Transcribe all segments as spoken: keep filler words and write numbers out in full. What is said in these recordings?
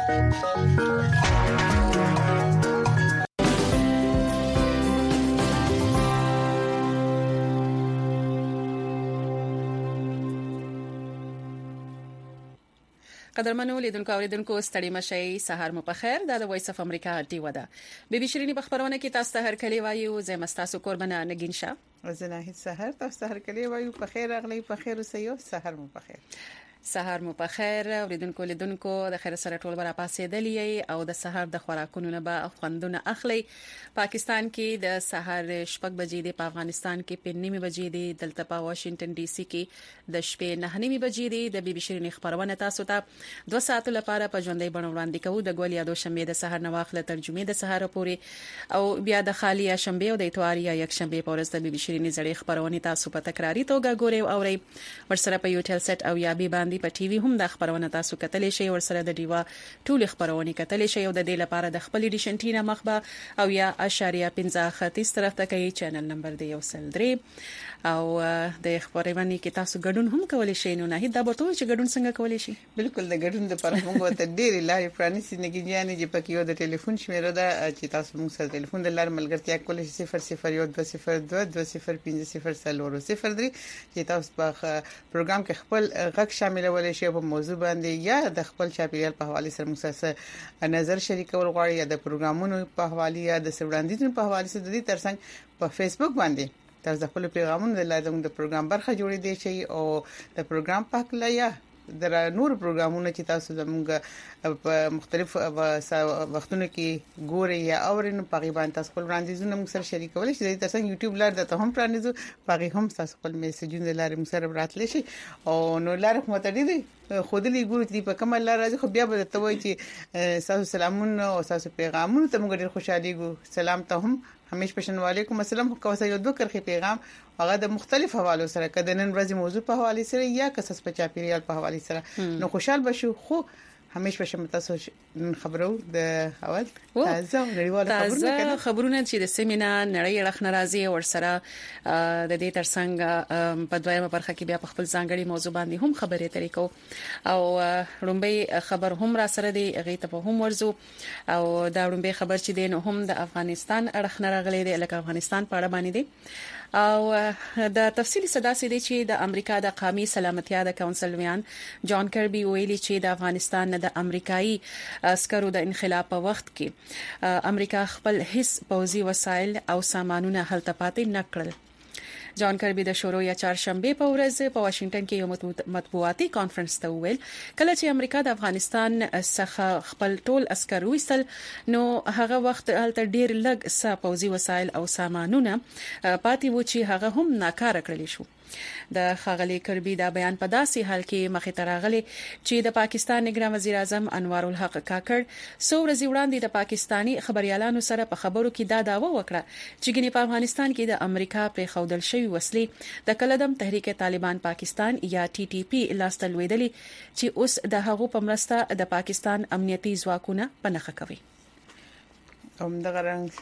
قدرمنو لیدونکو اوریدونکو ستړي مشي سهار مو په خیر دا د وایس اف امریکا ټي ودا بي بي شيريني په خبرونه کې تاسو ته هر کلی وایو زه مستاسو قربانه نگین شاه زنه هیڅ سهار تاسو ته هر کلی وایو په خیر اغلی په خیر اوسئ سهار مو په خیر سهار مو په خیر اوریدونکو لیدونکو د خیر سره ټول برا پاسې دلی او د سهار د خوراکونو نه به خوندونه اخلي پاکستان کې د سهار شپږ بجې د افغانستان کې په نیمه بجې د دلته په واشنگټن ډي سي کې د شپې نه نیمه بجې د بي بي شيريني خبرونه تاسو ته دوه ساعت لپاره په ژوندۍ بڼه وړاندې کوو د ګول یادو شنبه د سهار نواخله ترجمه د سهار پورې او بیا د خالیه شنبه او د اتوار یا یک شنبه په ورځ د بي بي شيريني زړې خبرونه تاسو په تکراری توګه ګورئ او اورئ ورسره په یو ټل سټ او یا بي باندې په ټي وي هم د خبرونه تاسو کتلی شئ ورسره د ډیوا ټول خبرونه کتلی شئ او د دې لپاره د خپل ډیشن ټینا مخبه او یا اشاریه پنځه ختیس طرف ته کوي چینل نمبر دی یو سل درې او د خبرونه کې تاسو ګډون هم کولای شئ نو نه دا به ټول چې ګډون څنګه کولای شي بالکل د ګډون د پر موږ ته ډېری لارې پرانیستي نګی یعنی چې پکې یو د ټلیفون شمیره ده چې تاسو موږ سره ټلیفون د لار ملګرتیا کولای شئ صفر صفر یو دوه صفر دوه دوه صفر پنځه صفر څلور صفر درې چې تاسو په پروګرام کې خپل غږ شاملولای شئ په موضوع باندې یا د خپل چاپیریال په حواله سره موږ سره نظر شریکول غواړئ یا د پروګرامونو په حواله یا د سوړاندیزونو په حواله سره د دې ترڅنګ په فیسبوک باندې تاسو د خپل پیغامونو د لارې د پروګرام برخه جوړې دي شي او د پروګرام پاک لیا د نور پروګرامونو چې تاسو زموږ په مختلف وختونو کې ګوري یا اورینو په غیبان تاسو خپل وړاندیزونه موږ سره شریکول شي د تاسو یوټیوب لار د ته هم پرانیزو په هم تاسو خپل میسجونه لارې موږ سره راتلی شي او نو لار خو متړي دي خودلی ګورو چې په کومه لار راځي خو بیا به ته وایي چې تاسو سلامونه او تاسو پیغامونه ته موږ ډیر خوشاله ګو سلام ته هم همیش پښتون علیکم السلام خو کوسه یو دوه کرخي پیغام هغه د مختلف حوالو سره کده نن ورځې موضوع په حواله سره یا کسس په چاپیریال په حواله سره نو خوشحال بشو خو همیش پښه متاسو خبرو د اول تازه نړیواله خبرونه خبرونه چې د سیمینا نړۍ رخ ناراضي ور سره د دې ترڅنګ په دویمه برخه کې بیا په خپل ځانګړي موضوع باندې هم خبرې طریقو او رومبي خبر هم را سره دی غي ته هم ورزو او دا رومبي خبر چې دین هم د افغانستان رخ ناراغلي دی لکه افغانستان په اړه باندې دی او د تفصیلی صدا سي دي چې د امریکا د قومي سلامتیا د کونسل ویان جان کربي ویلي چې د افغانستان د امریکایي عسکرو د انخلا په وخت کې امریکا خپل هیڅ پوځي وسایل او سامانونه هلته پاتې نکړل جان کربي د شورو یا چهارشنبه په ورځ په واشنگټن کې یو مطبوعاتي کانفرنس ته ویل کله چې امریکا د افغانستان څخه خپل ټول عسكر وېستل نو هغه وخت هلته ډیر لږ څه پوځي وسایل او سامانونه پاتې و چې هغه هم ناکاره کړل شو د خاغلی کربي دا بیان په داسې حال کې مخې ته راغلی چې د پاکستان نگران وزیر اعظم انوار الحق کاکړ سو ورځې وړاندې د پاکستانی خبريالانو سره په خبرو کې دا داوا وکړه چې ګنې په افغانستان کې د امریکا پر خودل شوی وسلې د کلدم تحریک طالبان پاکستان یا ټي ټي پی لاستل ویدلی چې اوس د هغو په مرسته د پاکستان امنیتي ځواکونه پنهخه کوي هم دغه رنګ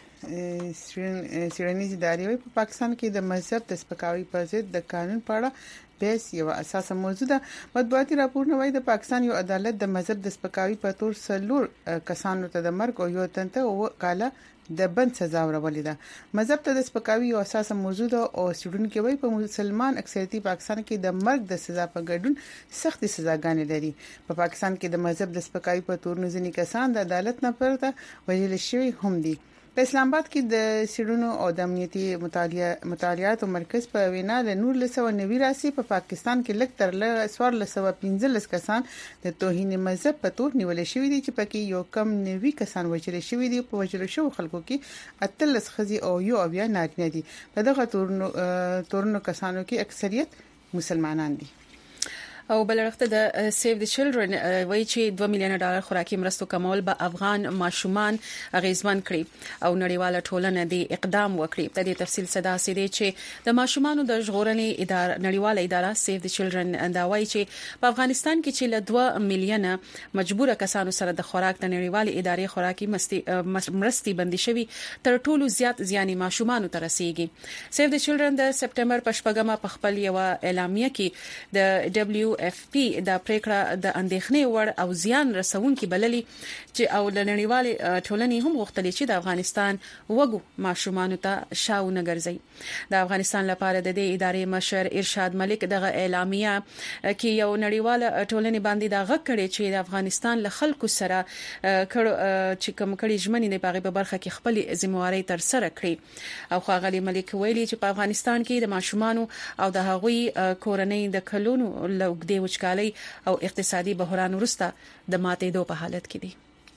سیرنیز ادارې په پاکستان کې د مذهب د سپکاوي پر ضد د قانون په اړه بحث یو اساسه موضوع ده مطبوعاتي راپور نوای د پاکستان یو عدالت د مذهب د سپکاوي په تور سلور کسانو ته د مرګ او یو تنته او کاله د بند سزا ورولې ده مذهب ته د سپکاوي یو اساسه موضوع ده او سټوډنټ کې وای په مسلمان اکثریتي پاکستان کې د مرګ د سزا په ګډون سختي سزاګانې لري په پاکستان کې د مذهب د سپکاوي په تور نزنی کسان د عدالت نه پرته ویل شوی هم دي په اسلام آباد کې د سیرونو او د امنیتي مطالعه مطالعات مرکز په وینا له نور له سو نوي راسي په پاکستان کې لک تر له سوار له سو پنځلس کسان د توهین مذهب په تور نیول شوی دي چې پکې یو کم نوي کسان وچل شوی دي په وجل شو خلکو کې اتلس خزي او یو اویا نارینه دي په دغه تورنو تورنو کسانو کې اکثریت مسلمانان دي او بلرخته د سیو د چلډرن وایي چې دوه میلیون ډالر خوراکي مرستو کمول به افغان ماشومان غیزمن کړي او نړیواله ټولنه د اقدام وکړي د دې تفصیل صدا سي دي چې د ماشومانو د ژغورنې اداره نړیواله اداره سیو د چلډرن دا وایي چې په افغانستان کې چې له دوه میلیونه مجبوره کسانو سره د خوراک د نړیواله ادارې خوراکي مرستي بندي شوی تر ټولو زیات زیاني ماشومانو ته رسیږي سیو د چلډرن د سپټمبر په شپږمه په خپل یو اعلامیه کې د دبليو اف پی د پریکړه د اندېښنې وړ او زیان رسونکي بللي چې او لنړیوال ټولنې هم غوښتلې چې د افغانستان وګو ماشومان ته شاونه ګرځي. د افغانستان لپاره د دې ادارې مشر ارشاد ملک دغه اعلامیه کې یو نړیوال ټولنې باندې دا غږ کړی چې د افغانستان له خلکو سره کړه چې کوم کړي ژمنې د باغې په برخه کې خپل ذمہواری تر سره کړي. او خاغلی ملک ویلي چې په افغانستان کې د ماشومانو او د هغوی کورنۍ د کلونو لوګدي وچکالي او اقتصادي بحران وروسته د ماتېدو په حالت کې دي.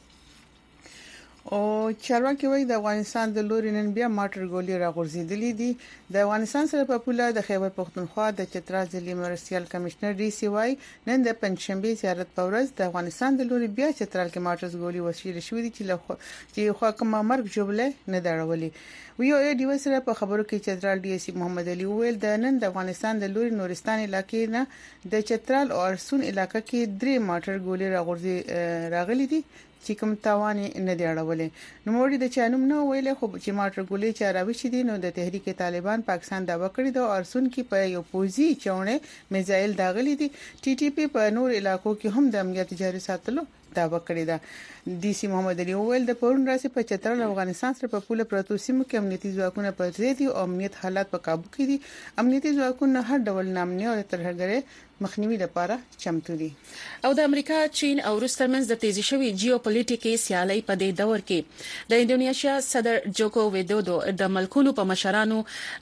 او چارواکي وایي د افغانستان د لوري نن بیا ماټر ګولې راغورځېدلې دي. د افغانستان سره په پوله د خیبر پختونخوا د چترال ضلعي مرستيال کمشنر ډي سی واي نن د پنځشنبه زیارت په ورځ د افغانستان د لوري بیا چترال کې ماټر ګولې وسیله شوې دي چې له چې خو کوم مرګ جوړه نه داړولې. ویو ای ډي سره په خبرو کې چترال ډي سی محمد علي ویل د نن د افغانستان د لوري نورستان علاقې نه د چترال او ارسون علاقې کې درې ماټر ګولې راغورځي راغلي دي چې کوم تاوان نه دی اړولې. نو موري د چانوم نو ویل خو چې ماټر ګولې چې راوي شي دي نو د تحریک طالبان پاکستان داوا کړی دا ارسون کې په یو پوزي چونه میزایل داغلي دي. ټي ټي پی په نور علاقو کې هم د امنیت جاري ساتلو داوا کړی دا. ډي سی محمد علي ویل د پرون راسي په چترال افغانستان سره په پوله پروتو سیمو کې امنیتي ځواکونه په ځای دي او امنیت حالات په काबू کې دي. امنیتي ځواکونه هر ډول نامنۍ او ترهګرۍ مخنیوي لپاره چمتو دي. او د امریکا چین او روس ترمنځ د تیزی شوی جیوپولیټیکي سیالي په دې دور کې د انډونیشیا صدر جوکو ویدودو د ملکونو په مشرانو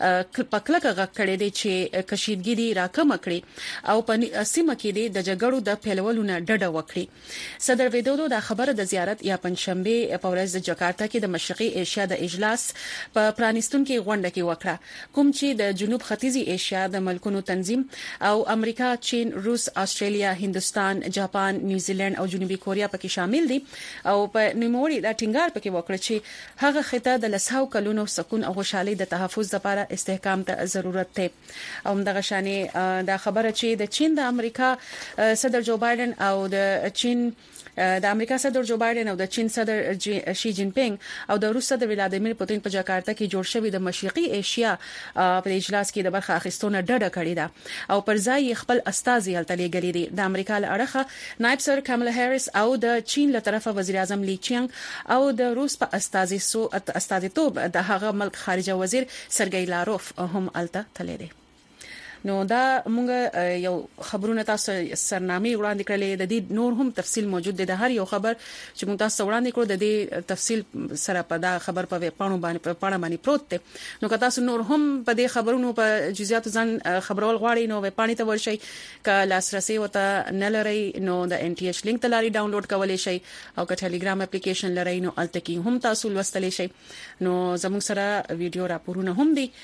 په کلکه غږ کړی دی چې کشیدګي دي راکمه کړي او په سیمه کې د جګړو د پیلولو نه ډډه وکړي. صدر ویدودو د خبره د زیارت یا پنځشنبه په ورځ د جاکارتا کې د مشرقي ایشیا د اجلاس په پرانیستونکو غونډه کې وکړه کوم چې د جنوب ختیځي ایشیا د ملکونو تنظیم او امریکا چین روس استرالیا هندستان جاپان نیوزیلند او جنوبي کوریا پکې شامل دي. او په نیموري د ټینګار پکې وکړ چې هغه خطه د لساو کلونو سکون او خوشحالي د تحفظ لپاره استحکام ته ضرورت ده. او دغه شانې د خبره چې د چین د امریکا صدر جو بایدن او د چین د امریکا صدر جو بایدن او د چین صدر شي جین پینګ او د روس صدر ولادیمیر پوتین په جاکارتا کې جوړ شوی د مشرقي ایشیا په اجلاس کې د برخه اخیستونه ډډه کړې ده او پر ځای خپل استازي هلته لګلې دي. د امریکا له اړخه نائب صدر کاملا هریس او د چین له طرفه وزیر اعظم لی چینګ او د روس په استازي سو استازیتوب د هغه ملک خارجه وزیر سرګی لاروف هم الته تللی دي. نو دا مونږ یو خبرونه تاسو سرنامي وړاندې کړلې د دې نور هم تفصیل موجود دی. د هر یو خبر چې موږ تاسو وړاندې کړو د دې تفصیل سره په دا خبر په پاڼو باندې په پاڼه باندې پروت دی. نو که تاسو نور هم په دې خبرونو په جزئیات ځان خبرول غواړئ نو پاڼې ته ورشئ. ک لاسرسي وته نه لري نو د ان ټي ایچ لینک ته لاري ډاونلوډ کولای شئ او که ټلګرام اپلیکیشن لرئ نو الته کې هم تاسو لوستلی شئ. نو زموږ سره ویډیو راپورونه هم دي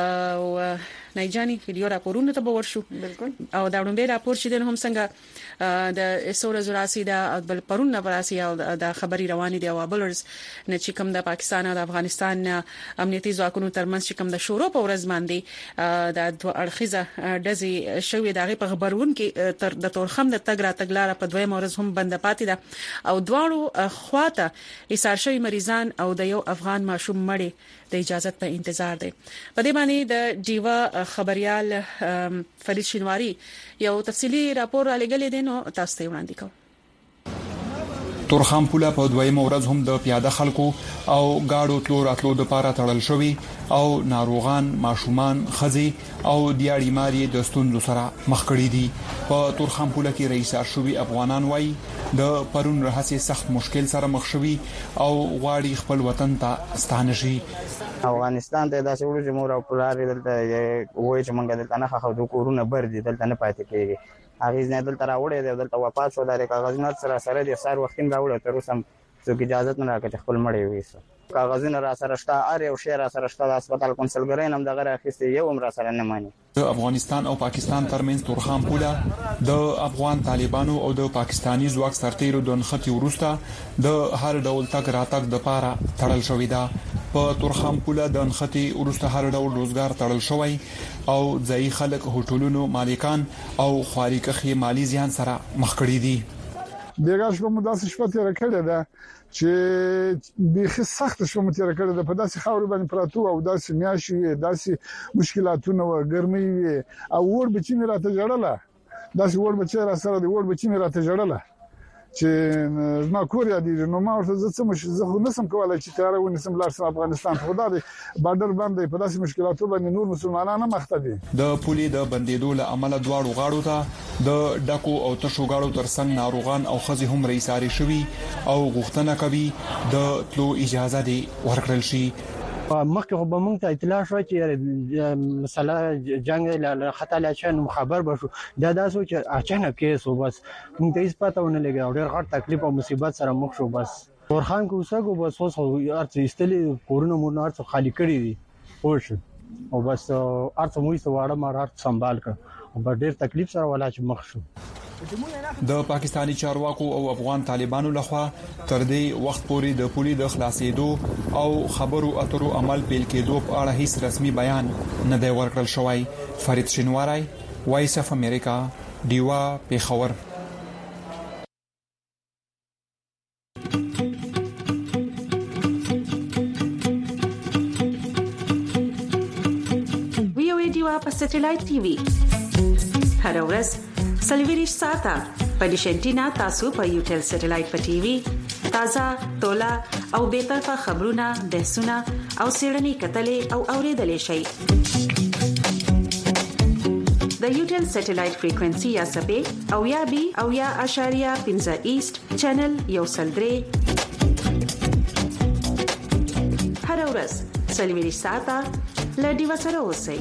او نه جاني ویډیو راپورونه ته ورشو. بالکل. او دا وړاندې راپور چې د هم څنګه د سوره زراسي د بل پرون نوراسي او د خبري رواني دی او بلرز نه چې کوم د پاکستان او د افغانستان امنیتي ځواکونو ترمنځ چې کوم د شورو په ورځ باندې د دوه اړخیزه دزي شوې دغه په خبرون کې تر د تورخم د تګ را تګلاره په دویم ورځ هم بند پاتې ده او دواړو خواته ایثار شوی مریضان او د یو افغان ماشوم مړی د اجازه په انتظار دي. په دې باندې د ډیوا خبريال فرید شینواری یو تفصیلی راپور را لګلې دي نو تاسو ته وړاندې کوم. تورخم پوله په دویمه ورځ هم د پیاده خلکو او گاډو تلو راتلو د پاره تړل شوی او ناروغان ماشومان خزي او دیاړي ماري د ستونزو سره مخ کړي دي. په تورخم پوله کې رئیس ارشوي افغانان وای د پرون رهسي سخت مشکل سره مخ شوی او غواړي خپل وطن ته ستانه شي. افغانستان ته داسې ورو جمهور او پلار دلته وای چې مونږ دلته نه خو د کورونه بر دي دلته نه پاتې کیږي. هغه نه دلته راوړې دی دلته وفات شو د کاغذونو سره سره د سار وختین راوړل تر اوسه څوک اجازه نه راکړي خپل مړی وېسو. کاغذونه را سره شته ار یو شی را سره شته د هسپتال کنسلګرین هم دغه راخستې یو هم را سره نه مانی. د افغانستان او پاکستان ترمنځ تورخم پوله د افغان طالبانو او د پاکستانی ځواک سرتیرو د نختی ورسته د هر ډول تک راتک د پاره تړل شوې ده. په تورخم پوله د نختی ورسته هر ډول روزګار تړل شوی او ځای خلک هوټلونو مالکان او خارقه مالی زیان سره مخ کړي دي. دغه شپه مو داسې شپه تیر کړې ده چې به سخت شپه مو تیر کړې ده په داسې خاور باندې پراتو او داسې میاشي داسې مشکلاتونه او ګرمي او ور به چې راته جوړله داسې وړ بچی را سره دی وړ بچی مې راته جوړله چې زما کور یادېږي نو ما ورته زه څه مش زه خو نسم کولای چې تیار ونیسم لاړ شم افغانستان خدا دې بارډر باندې په داسې مشکلاتو باندې نور مسلمانان هم مخته دي د پولي د بندیدو له عمله دواړو غاړو ته د ډکو او تشو غاړو ترڅنګ ناروغان او خزي هم رئیساري شوي او غوښتنه کوي د تلو اجازه دی ورکړل شي مخکې خو به موږ ته اطلاع شو چې مسله جنگ له خطر لچن خبر بشو دا داسو چې اچانک کیس و بس موږ ته هیڅ پته ونه لګی او ډېر غټ تکلیف او مصیبت سره مخ شو بس ورخان کو وسګو بس اوس ارڅ استلی کورونه مور ارڅ خالی کړی دي پوش او بس ارڅ موږ ته واړه مار ارڅ سنبال کړ او ډېر تکلیف سره ولا چې مخ شو د پاکستانی چارواکو او افغان طالبانو لخوا تر دې وخت پورې د پولي د خلاصېدو او خبرو اترو عمل پیل کېدو په اړه هیڅ رسمي بیان نه دی ورکړل شوی. فرید شینواری، وایس اف امریکا، دیوا پیښور. ویو دیوا په سټلایټ ټي وي هر ورځ سلویریش ساته په ډیشنټینا تاسو په یوټل سټلایټ په ټي وي تازه تولا او به طرفه خبرونه بحثونه او سیړنی کتلې او اوریدلې شي د یوټل سټلایټ فریکوئنسي یا سبې او یا بي او یا اشاریه پنځه ایست چینل یو سلدري هر ورځ سلویریش ساته لډي وسره اوسئ.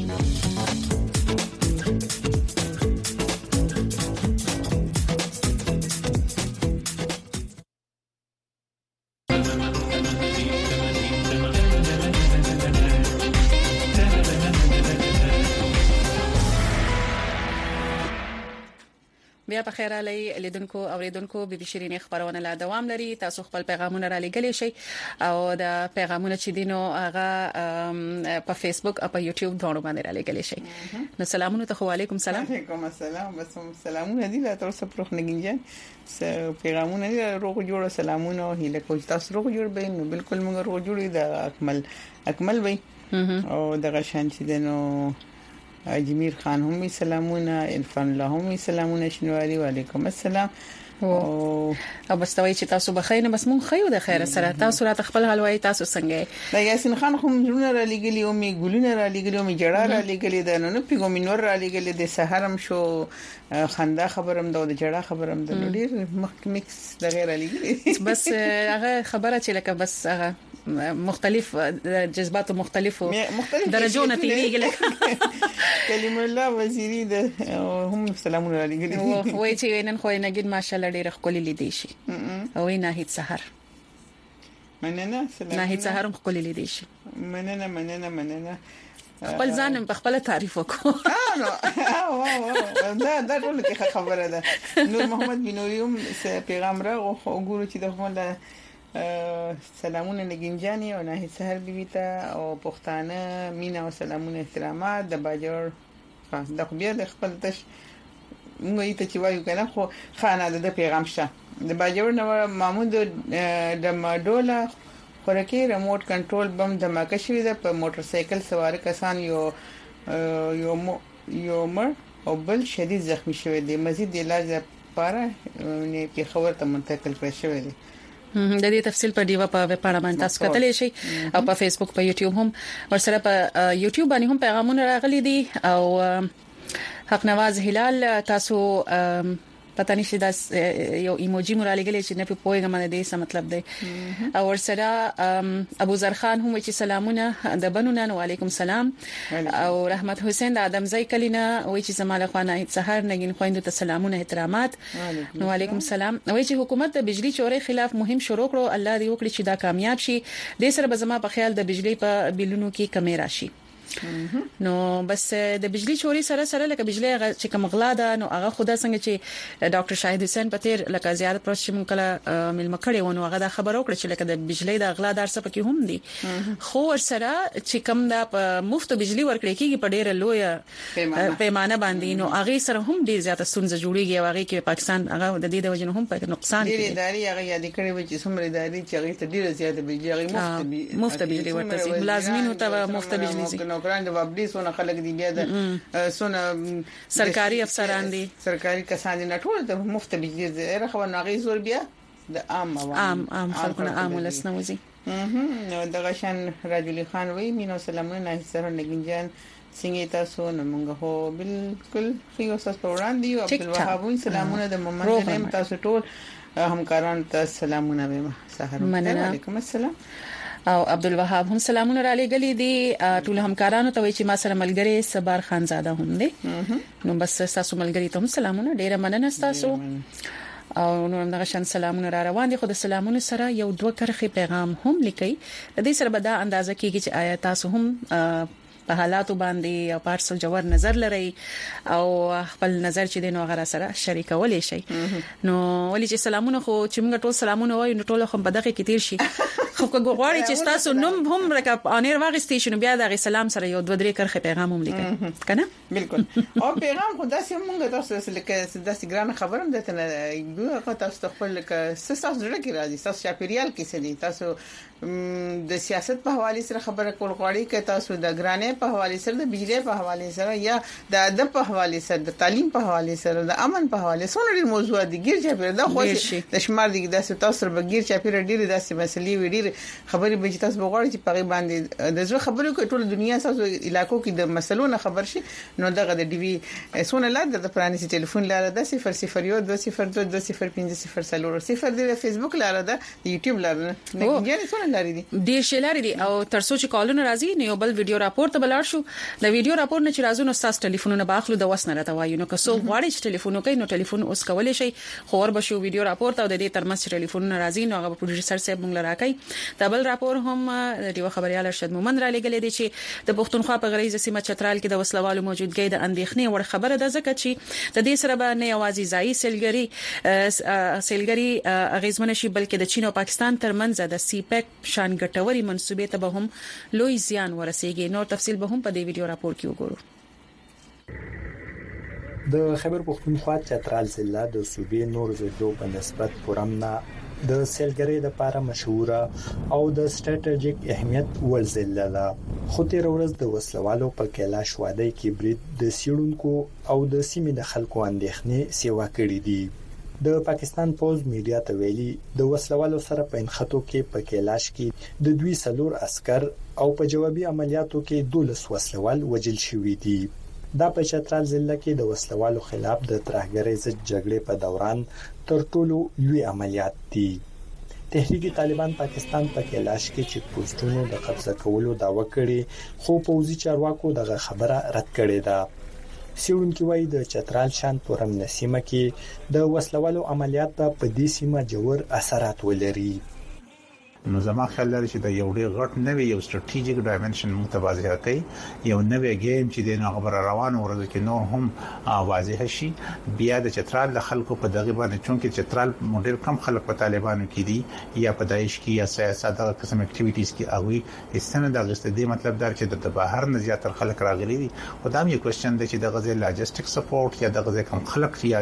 بیا په خیر علي لیدونکو اوریدونکو بي بي شيرين خبرونه لا دوام لري. تاسو خپل پیغامونه را لګلی شئ او د پیغامونه چې دینو هغه په فیسبوک او په یوټیوب دوه باندې را لګلی شئ. نو سلامونه ته وعلیکم السلام. وعلیکم السلام. بس سلامونه دي لا تاسو پرخ نګینجن س پیغامونه دي روغ جوړ سلامونه هله کوم تاسو روغ جوړ به نو بالکل موږ روغ جوړی د اکمل اکمل وي او د غشان چې دینو اجمیر خان هم سلامونه، عرفان الله هم سلامونه، شنواری وعلیکم السلام. او او بس توي چې تاسو بخیر بس مونږ خیو د خیر سره تاسو را خپل حلوای تاسو څنګه دا یاسین خان خو مونږ را لګلی او می ګلونه را لګلی او می جړه را لګلی دا نو پیګو مینور را لګلی د سحرم شو خندا خبرم دا د جړه خبرم د ډیر مخ میکس د غیر لګلی بس هغه خبره چې لکه بس هغه مختلف جذبات مختلفو درجو نه تیریږي لکه کلیم الله وزیری د هم سلامونه را لګلی وای چې نن خو نه ګید ماشاءالله ډېر خولي لیدي شي او نه هیڅ سحر مننه سلام نه هیڅ سحر هم خولي لیدي شي مننه مننه مننه خپل ځان په خپل تعریف وکړو اه نو دا دا ټول کې خبره ده. نور محمد بنوریوم پیغام را او وګورو چې د خپل سلامونه نگینجانی او نه سحر بیبی ته او پښتانه مینا او سلامونه احترامات د باجر د خو بیا د خپل تش موږ ته چې وایو کنه خو خانه د پیغام شته د باجر نو محمود د ماډولا خورکی ریموټ کنټرول بم دماکه شوی د په موټر سایکل سوار کسان یو یو یو مر او بل شدید زخمی شوی دی. مزید علاج لپاره نه په خبر ته منتقل کړی شوی دی. د دې تفصیل په دیوا په ویبپاڼه باندې تاسو کتلی شئ او په فیسبوک په یوټیوب هم ورسره په یوټیوب باندې هم پیغامونه راغلي دي او حق نواز هلال تاسو پته نشي دا یو ایموجی مورالګل چې نه په پوهه باندې دې څه مطلب دی او ورسره ابو زرخان هم چې سلامونه د بنونه وعلیکم السلام او رحمت حسین د ادمزای کلینا وای چې زماله خوانه سحر نګین خويندو ته سلامونه احترامات وعلیکم السلام. وای چې حکومت د بجلی چورې خلاف مهم شروع کړو الله دې وکړي چې دا کامیاب شي. د سره به زما په خیال د بجلی په بیلونو کې کمی راشي. نو بس د بجلی چوري سره سره لکه بجلی چې کوم غلا ده نو هغه خدا څنګه چې ډاکټر شاهد حسین پتیر لکه زیارت پر شم کله ملم کړي ونه هغه د خبرو کړ چې لکه د بجلی د غلا در څه پکې هم دي خو ور سره چې کوم د مفت بجلی ورکړي کیږي په ډیره لوی پیمانه باندې نو هغه سره هم ډیر زیاته ستونزه جوړیږي او هغه کې پاکستان هغه د دې د وجنه هم په نقصان کې ډیر اداري هغه یاد کړی و چې څومره اداري چې هغه ته ډیره زیاته بجلی هغه مفت مفت بجلی ورته ملازمینو ته مفت بجلی نوکران د وابلی سونه خلک دی بیا د سونه سرکاري افسران دي سرکاري کسان دي ټول د مفت بجلی زه خو ناغي زور بیا د عام عام عام خلکونه عام ولسنه وزي نو دغه شان راجلی خان وی مينو سلامونه سره نګنجان څنګه تاسو نو موږ هو بالکل خو تاسو په وړاندې او عبدالوهاب سلامونه د محمد نیم تاسو ټول همکاران ته سلامونه وایم سحر علیکم السلام او عبدالوهاب هم سلامونه را لګلې دي ټول همکارانو ته چې ما سره ملګری صبر خان زاده هم دي نو بس تاسو ملګری ته هم سلامونه ډیره مننه تاسو او نو دغه شان سلامونه را روان دي خو د سلامونه سره یو دوه کرخي پیغام هم لیکي د دې سره به دا اندازه کیږي چې آیا تاسو هم په حالاتو باندې او پارسل جوړ نظر لري او خپل نظر چې دینو غره سره شریکولای شي نو ولې چې سلامونه خو چې موږ ټول سلامونه وایو نو ټول هم په دغه کې تیر شي خو کو غواړي چې تاسو نوم هم رکب انیر واغستې شنو بیا دغه سلام سره یو دوه درې کرخه پیغام هم لیکي کنه بالکل او پیغام خو داسې موږ تاسو لکه داسې ګران خبرم دته نه کو تاسو خپل ک ساس جوړه کی راځي تاسو چاپیریال کې سدي تاسو د سیاست په حواله سره خبره کول غواړي ک تاسو د ګرانې په حواله سره د بجلی په حواله سره یا د ادب په حواله سره د تعلیم په حواله سره د امن په حواله سره ډېر موضوع دي ګیر چاپیریال دا خو د شمار دي د تاسو سره بغیر چاپیریال ډېر داسې مسلې وي ډېر خبرې به تاسو وګورئ چې په باندې د زړه خبرو کې ټول دنیا تاسو علاقو کې د مسلو نه خبر شي نو دغه د ډي وي سونه لاله د پرانیسي ټلیفون لاله د صفر صفر یو دوه صفر دوه دوه صفر پنځه صفر صفر صفر د فیسبوک لاله د یوټیوب لاله نه یعنی سونه لري دي ډیر شلاري دي او ترڅو چې کالونه راځي نو بل ویډیو راپور ته بلار شو د ویډیو راپور نه چې راځو نو تاسو ټلیفونونه باخلو د وسنه راته وایو نو که څو غواړي چې ټلیفون وکړي نو ټلیفون اوس کولای شي خو ور بشو ویډیو راپور ته د دې ترمنځ ټلیفونونه راځي نو هغه پروډوسر صاحب موږ لراکای د بل راپور هم د یو خبريال ارشد مومن را لګلې دي چې د پښتونخوا په غریزه سیمه چترال کې د وسلوالو موجودګۍ د اندېښنې وړ خبره ده ځکه چې د دې سره به نه یوازې ځای سیلګری سیلګری اغیزمن شي بلکې د چین او پاکستان ترمنځ د سی پیک شان ګټوري منسوبې ته به هم لوی زیان ورسیږي نو تفصیل به هم په دې ویډیو راپور کې وګورو د خیبر پختونخوا چترال ضلع د صوبې نور ضلعو په نسبت پرامنا د سیلګری د لپاره مشهوره او د سټریټیجیک اهمیت ول ضلع ده خو تیر ورځ د وسلوالو په کیلاش وادي کې برید د سیړونکو او د سیمې د خلکو اندېښنې سیوا کړې دي د پاکستان پوز میډیا ته ویلي د وسلوالو سره په انخطو کې په کیلاش کې د دوی سلور عسكر او په جوابي عملیاتو کې دولس وسلوال وجل شوي دي دا په چترال ضلع کې د وسلوالو خلاف د ترهګرۍ ضد جګړې په دوران تر ټولو لوی عملیات دي تحریک طالبان پاکستان په کیلاش کې چیک پوسټونو د قبضه کولو داوا کړې خو پوځي چارواکو دغه خبره رد کړې ده سیړونکو وايي د چترال شان پورم نسیمه کې د وسلوالو عملیات په دې سیمه جوړ اثرات ولري نو زما خیال لري چې د یو ډېر غټ نوې یو سټریټیجیک ډایمنشن متواضع کوي یو نوې گیم چې د خبر روان ورځ کې نور هم واضح شي بیا د چترال د خلکو په دغه باندې چونکه چترال موډل کم خلک په طالبانو کې دي یا په داعش کې یا سیاست دغه قسم اکټیویټیز کې اوی استنه د غستدي مطلب دار چې د بهر نه زیاتره خلک راغلي دي خو دا یو کوېسچن دی چې د غزه لاجستیک سپورټ یا د غزه کم خلک یا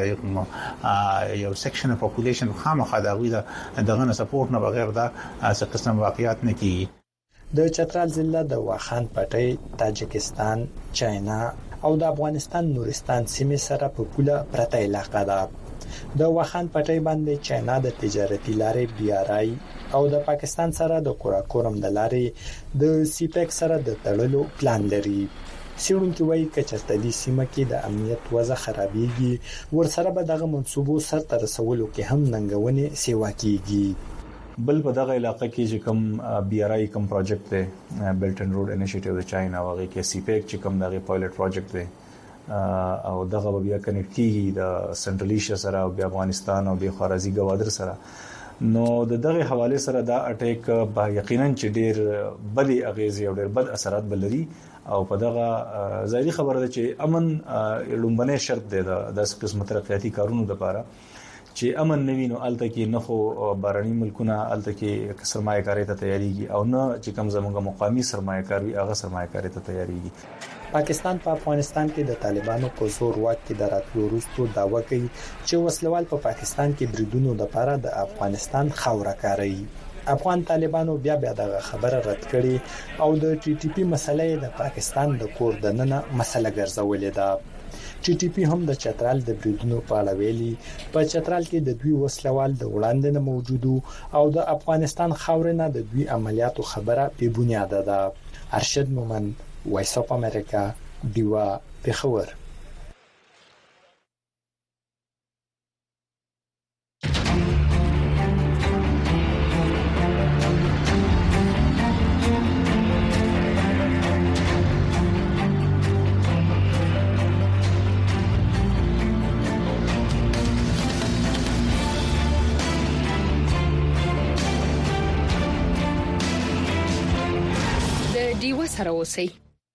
یو سیکشن اف پاپولیشن خامخا دا غوي دغه نه سپورټ نه بغیر دا څه قسم واقعیات نه کیږي د چترال ضلع د واخان پټي تاجکستان چاینا او د افغانستان نورستان سیمې سره په پوله پرته علاقه ده د واخان پټي باندې چاینا د تجارتي لارې بیارای او د پاکستان سره د کوراکورم د لارې د سیپیک سره د تړلو پلان لري سیړونکو وايي چې چرته دي سیمه کې د امنیت وضع خرابېږي ورسره به دغه منسوبو سر ته رسولو کې هم ننګونې سیوا کیږي بل په دغه علاقې کې چې کوم بي آر آی کوم پروجیکټ دی بیلټ اینڈ روډ انیشیټیو د چاینا واغې کې سی پیک چې کوم دغه پایلټ پروجیکټ دی او دغه بیا کنیکټ کیږي د سنټرل ایشیا سره او بیا افغانستان او بیا خارزي ګوادر سره نو د دغه حواله سره دا اٹیک به یقینا چې ډیر بدی اغیزي او ډیر بد اثرات بلري او په دغه ظاهري خبره ده چې امن لومبنه شرط دی د قسم ترقیاتی کارونو لپاره چې امن نوي نو الته کې نه خو بارني ملکونه الته کې سرمایه‌کاري ته تیاریږي او نه چې کوم زموږ مقامی سرمایه‌کاري هغه سرمایه‌کاري ته تیاریږي پاکستان په افغانستان کې د طالبانو په زور واک کې دراتلو وروسته داوا کوي چې وسلوال په پاکستان کې بریدونو لپاره د افغانستان خاوره کاروي افغان طالبانو بیا بیا د خبره رد کړي او د ټي ټي پی مسلې د پاکستان د کور دننه مسله ګرځولې ده. ټي ټي پی هم د چترال د بریدونو په اړه ویلي په چترال کې د دوی وسلوال د وړاندې نه موجودو او د افغانستان خاورنه د دوی عملیاتو خبره بې بنیاده ده. ارشد مومن، وایس اف امریکا، دیوا پیښور. دیو سره اوسئ.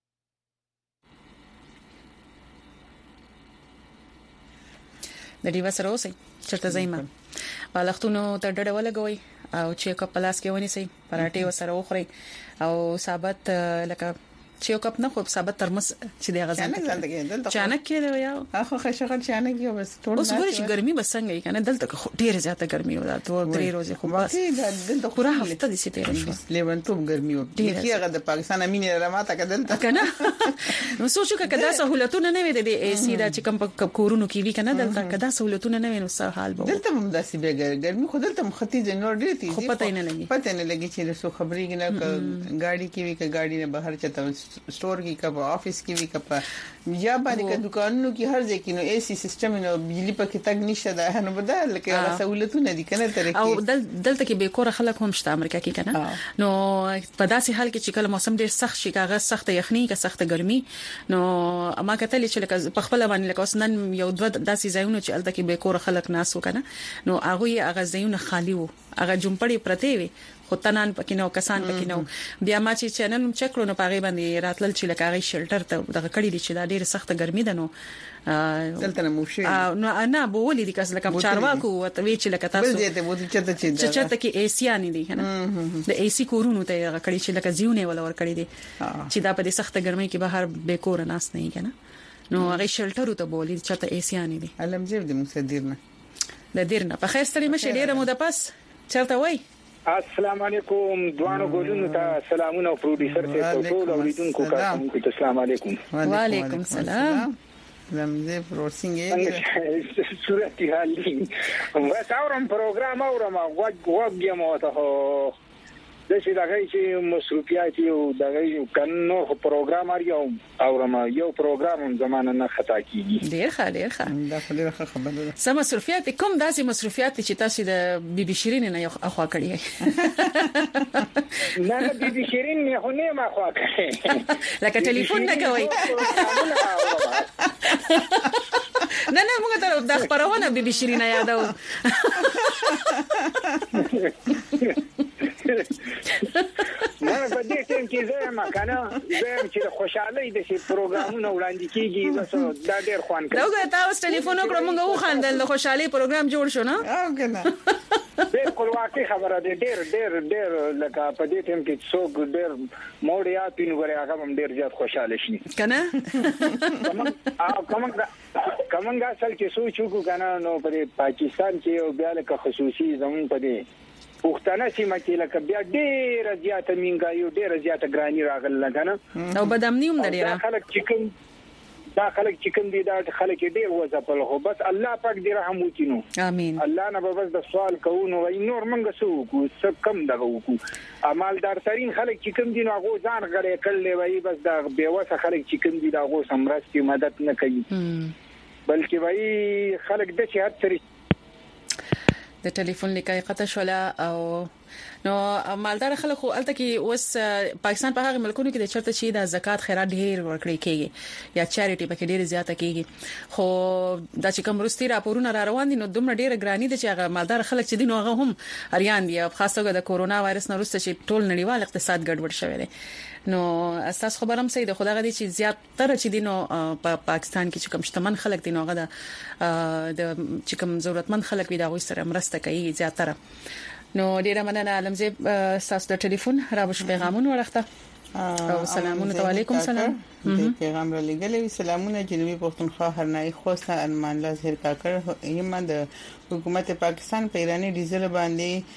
د دیو سره اوسئ چرته زېما بالښتونو ته ډډه ولګوي او چې کپ پلاس کې ونیسئ پراټې وسره وخورئ او ثابت لکه چې یو کپ نه خو ثابت ترمس چې دی غزان ته چانک کې دی یا اخو خشخه چانک یو بس ټول اوس ګورې چې ګرمي بسنګ یې کنه دلته ډیر زیاته ګرمي و دا دوه درې ورځې خو بس دلته خو راځه هفته دې سي تیر شو لیونتوب ګرمي و کیغه د پاکستان امینه رماته کدلته کنه نو سوچو کدا سہولتونه نه وي د اي سي دا چې کوم په کورونو کې وی کنه دلته کدا سہولتونه نه وي نو څه حال به دلته هم داسې به ګرمي خو دلته مختي جنور ډیر تیزی خو پته نه لګي پته نه لګي چې څو خبرې نه ګاډي کې وی ک ګاډي نه بهر چته स्टोर की कब ऑफिस की भी कब या बारी का दुकानों की हर जगह नो एसी सिस्टम नो बिजली पर के तक निशा ده نو بدل کې سہولتونه دي کنه ترې او دل دلته کې به کور خلک هم شته امریکا کې کنه نو په داسې حال کې چې کله موسم ډیر سخت شي کاغه سخت یخني کا سخت ګرمي نو اما کتل چې لکه په خپل باندې لکه اوس نن یو دوه داسې ځایونه چې الته کې به کور خلک ناسو کنه نو هغه هغه ځایونه خالی وو هغه جمپړي پرته وي خو تنان پکې نو کسان پکې نو بیا ما چې چینل چک کړو نو پاغي باندې راتلل چې لکه هغه شلټر ته دغه کړی دي چې دا ډیره سخت ګرمي ده نو دلته نو شي نو انا به ولې د کس لکه چارواکو وته وی چې لکه تاسو بل دې ته مو چته چې چته کې ایسی ان دي کنه د ایسی کورونو ته هغه کړی چې لکه زیونه ولا ور کړی دي چې دا په دې سخت ګرمۍ کې بهر به کور ناس نه کنه نو هغه شلټر ته بولی چته ایسی ان دي علم جیب دې مصدرنه د دیرنه په خیر ستړي مشه ډیره مو د پاس چرته وای السلام علیکم دوانو ګولونو ته سلامونه پروډوسر ته ټول اوریدونکو ته السلام علیکم وعلیکم السلام زمزه پروسینګ صورت حال و تاورم پروګرام اورم وګ وګ مو ته د شي دغه چې مصروفیات یو دغه کنو پروګرام اړیو اورم یو پروګرام زمانه نه خطا کیږي ډیر ښه ډیر ښه دا ډیر ښه خبره سم مصروفیات کوم داسې مصروفیات چې تاسو د بي بي شيرين نه یو اخوا کړی نه نه بي بي شيرين نه خو نه ما اخوا کړی لکه ټلیفون نه کوي نه نه موږ ته د خبرونه بي بي شيرين یادو نه په دې ټیم کې زه ما کنه زه چې خوشاله دي چې پروګرامونه وړاندې کیږي زه دا ډېر خوان کوم دا تاسو ټلیفون وکړو موږ وخاندل د خوشحالي پروګرام جوړ شو نه او کنه بالکل واقعي خبره ده ډېر ډېر ډېر لکه په دې ټیم کې څوک ډېر موډیا پین غره هغه هم ډېر زیات خوشاله شي کنه کوم کوم کوم اصل کې سوچو کو کنه نو په پاکستان کې بیا له خصوصي زمون په دې پښتنه سیمه کې لکه بیا ډېر زیاته مینګایو ډېر زیاته ګرانی راغله کنه او بدامنی هم ډېر خلک چیکن دا خلک چیکن دي دا خلک ډېر وځپل خو بس الله پاک دې رحم وکړي امين الله نه بس د سوال کوو وای نور منګه سو کو سب کم دغه وکړو عملدار ترين خلک چیکن دي نو هغه ځان غړې کړل وای بس دا بیوسه خلک چیکن دي دا هغه سمرستي مدد نه کوي بلکې وای خلک د چې هڅه د ټلیفون لیکای قطع شولا او نو مالدار خلک خو الته کې اوس پاکستان په هغه ملکونو کې د چرته چې د زکات خیرات ډیر ورکړي کېږي یا چاریټي پکې ډیر زیاته کېږي خو د چې کوم روستي راپورونه را روان دي نو دومره ډیر ګرانی دي چې هغه مالدار خلک چې دي نو هغه هم اریان دي خاصه د کورونا وایرس نه وروسته چې ټول نړیوال اقتصاد ګډوډ شوی دی نو اساس خبرم سي د خدای غدي چې زیات تر چې دي نو په پاکستان کې چې کوم شتمن خلک دي نو هغه د چې کوم ضرورتمند خلک وي دا غوښ سره مرسته کوي زیات تر نو ډیره مننه علمزه تاسو د ټلیفون راوښ پیغامونه ورخته او سلامونه علیکم سلام د پیغام را لګلې سلامونه جنوبي پښتونخوا هرنای خوسته ارمان الله زهر کاکر یم د حکومت پاکستان په ایرانی ډیزل باندې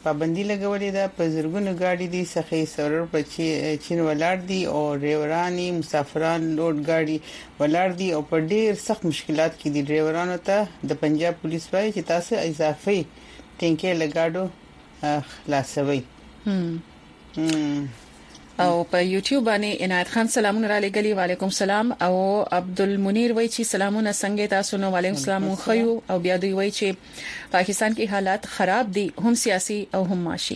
پابندي لګولې ده په زرګونو ګاډي دي سخی سرور په چین ولار دي او ډرایورانی مسافران لوډ ګاډي ولار دي او په ډیر سخت مشکلات کې دي ډرایورانو ته د پنجاب پولیس وايي چې تاسو اضافي ټینکې لګاډو خلاصوي. او په یوټیوب باندې عنایت خان سلامونه را لګلی وعلیکم السلام او عبدالمنیر وای چې سلامونه څنګه تاسو نو وعلیکم السلام خو او بیا دوی وای چې پاکستان کې حالات خراب دي هم سیاسي او هم معاشي.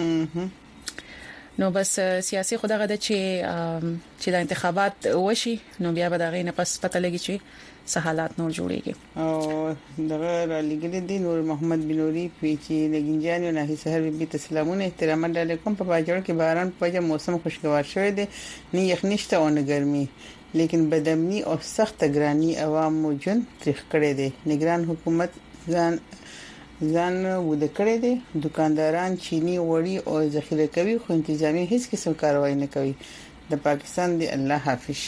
نو بس سیاسي خدای غده چې چې د انتخابات وشي نو بیا به دغه نه پس پته لګي چې څه حالات نور جوړيږي. او دغه را لګل دي نور محمد بنوري پیچی لګنجانو نه هي سحر بي تسلیمونه احترام علیکم. په باجوړ کې باران په موسم خوشگوار شوی دی نه یخ نشته او نه ګرمي لیکن بدامني او سخت ګراني عوام موجن تریخ کړي دي. نگران حکومت ځان ځان ود کړي دي. دکانداران چيني وړي او ذخیره کوي خو انتظامی هیڅ قسم کاروایی نه کوي. د پاکستان دی الله حافظ.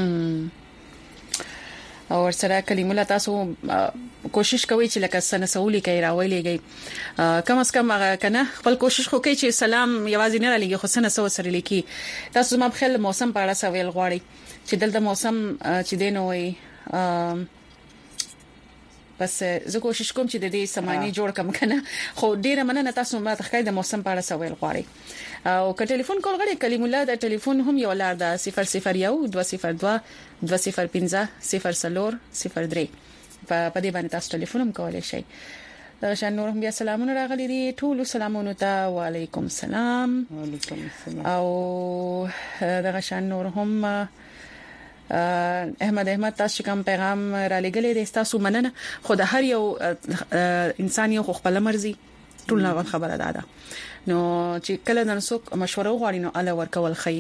او ورسره کلیم الله تاسو کوشش کوي چې لکه سن سہولی کوي راوړيږي کم از کم کنه خپل کوشش وکړي چې سلام یوازې نه لګي خو سن سو سره لیکي. تاسو ما په خل موسم په اړه سوال غواړي چې دلته موسم چې دینوي بس زه کوشش کوم چې د دې سمانی جوړ کم کنه خو ډیره مننه تاسو ما تخکای د موسم په اړه سوال غواړي. او که ټلیفون کول غواړي کلیم الله د ټلیفون هم یو لار ده صفر صفر یو دوه صفر دوه دوه صفر پنځه صفر صفر صفر درې په دې باندې تاسو ټلیفون هم کولای شئ. شان نور هم بیا سلامونه راغلي دي ټول سلامونه ته وعلیکم السلام. وعلیکم السلام. او دغه شان نور هم احمد احمد تاسو کوم پیغام را لګلې دي تاسو مننه خو د هر یو انسان یو خپل مرزي ټول نه خبره ده نو چې کله د نسوک مشوره غواړي نو الله ورکول خي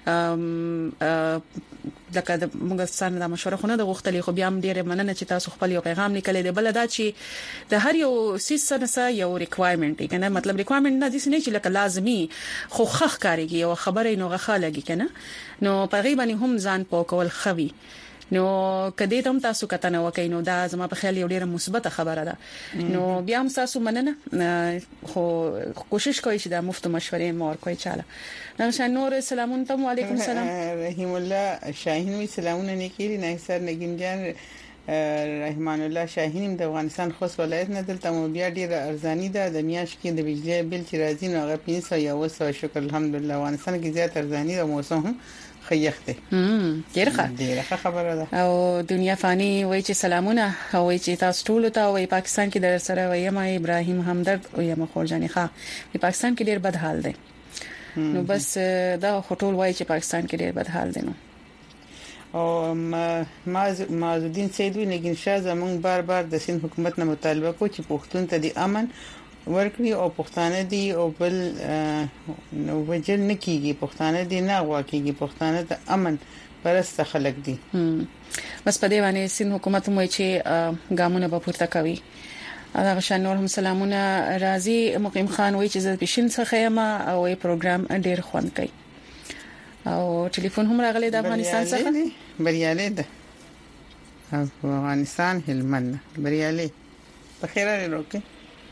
لکه د موږ سره د مشوره خونه د غوښتلې خو بیا هم ډیره مننه چې تاسو خپل یو پیغام لیکلی دی. بل دا چې د هر یو سیس سره یو ریکوایرمنت دی کنه مطلب ریکوایرمنت نه دي چې لکه لازمی خو خخ کاریږي او خبره نو غخه لګي کنه نو تقریبا هم ځان پوکول خوي نو کدی ته تاسو کته نو کینو دا زما په خیال یو ډیره مثبت خبره ده. نو بیا هم تاسو مننه خو کوشش کوئ چې د مفت مشورې مور کوي چاله. نن نور سلامون ته وعلیکم السلام. رحیم الله شاهین وی سلامونه نکیری نه سر نگینجان رحمان الله شاهین د افغانستان خوست ولایت نه دلته مو بیا ډیره ارزانی ده د میاش کې د بجلی بل چې راځي نو هغه پنځه یو سو شکر الحمدلله افغانستان کې زیات ارزانی ده موسم هم خیخته. هم ډیره ډیره خبره ده. او دنیا فانی وای چې سلامونه وای چې تاسو ټول ته وای پاکستان کې در سره وای ما ابراهیم همدرد او یم خورجانی ښا په پاکستان کې ډیر بد حال دی. نو بس دا هټول وای چې پاکستان کې ډیر بد حال دی. نو او ما معزودین سیدوی نگین شاه زمون بار بار د سین حکومت نه مطالبه کو چې پښتون ته د امن ورکړي او پښتانه دي او بل نو وجل نکېږي پښتانه دي نه واکېږي پښتانه ته امن پرسته خلک دي. بس په دې باندې سین حکومت مو چې ګامونه به پورته کوي. هغه شان نور هم سلامونه راځي. مقیم خان وای چې زه پښین څخه یم او ای پروګرام ډیر خوند کوي. او ټلیفون هم راغلی د افغانستان څخه بریالي ده افغانستان هلمند بریالي په خیر راوړي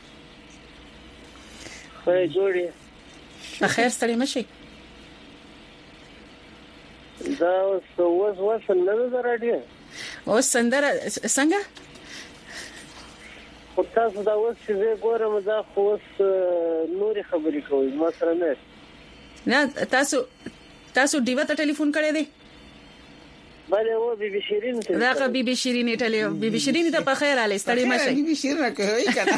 خو جوړي په خیر ستړي مشي دا اوس اوس وسندره د راډیو اوس سندره څنګه خو تاسو دا اوس چې ګورم دا خو اوس نوري خبرې کوي ما سره نه نه تاسو تاسو دیو ته ټلیفون کړی دی بله و بي بي شيرين ته دا بي بي شيرين ټلی بي بي شيرين ته په خیر علي ستړي مشه بي بي شيرين کوي کنه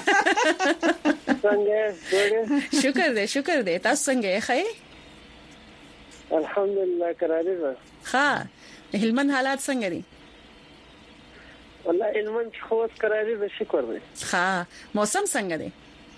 څنګه شکر دې شکر دې تاسو څنګه یې خای الحمدلله کراري ده ها هلمند حالات څنګه دي والله هلمند خو کراري ده شکر دې ها موسم څنګه دی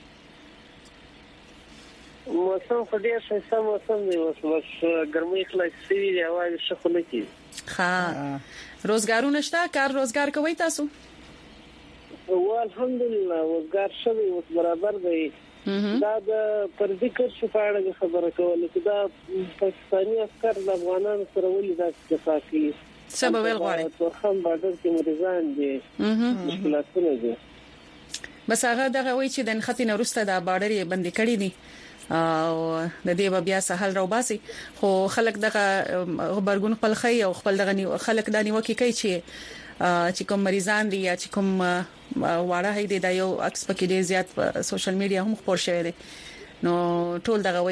موسم خو ډیر ښه موسم دی اوس بس ګرمي خلاصي دی هوا ښه خو نه کی ها روزګارونه شته کار روزګار کوي تاسو او الحمدلله روزګار شوی اوس برابر دی دا د پردي کار په اړه خبره کوله چې دا پاکستاني عسكر د افغانانو سره ولې دا څه سبب ویل غواړي په خام باندې کې مریضان دي مشکلاتونه دي بس هغه دغه وی چې د خطي نورسته د بارډر بندي کړی دي او د دې بیا سهل راو باسي خو خلک دغه خبرګون خپل خي او خپل دغه خلک د نیوکه کوي چې چې کوم مریضان دي یا چې کوم واړه هي د یو عکس پکې ډیر زیات په سوشل میډیا هم خبر شوی دی نو ټول دغه